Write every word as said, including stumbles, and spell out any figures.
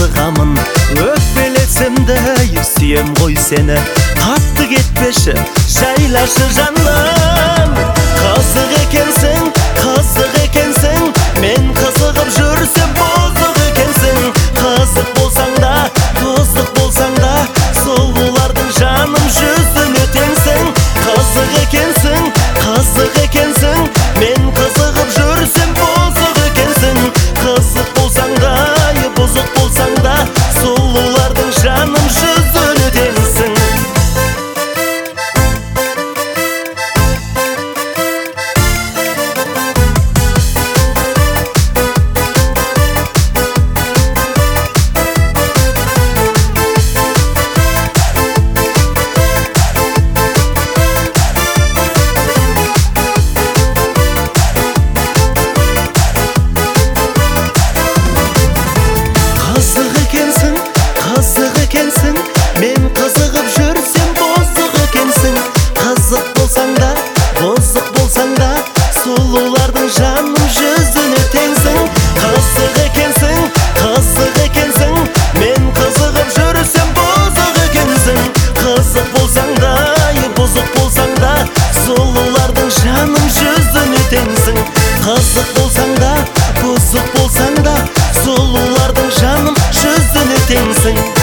қызығамын. Өкпелесем де сүйем ғой сені, қатты кетпеші, жайлашы жаным. Қызық екенсің, қызық екенсің, мен қызығып жүрсем бозық екенсің. Қызық болсаң да, қызық болсаң да, сұлулардың жаным жүзіне теңсің. Қызық екенсің, қызық екенсің, мен қызығып жүрсем бозық екенсің. Қызық болсаң да, бұзық болсаң да, сұлулардың жаным жүзіне теңсің. Қызық екенсің, қызық екенсің, мен қызығып жүрсем бозық екенсің. Қызық болсаң да, бұзық болсаң да, сұлулардың жаным жүзіне теңсің. Қызық екенсің, қызық екенсің, мен қызығып жүрсем бозық екенсің. Қызық болсаң да, бұзық болсаң да, сұлулардың жаным жүзіне теңсің. Қызық болсаң да, бұзық болсаң да, сұлулардың жаным жүзіне теңсің.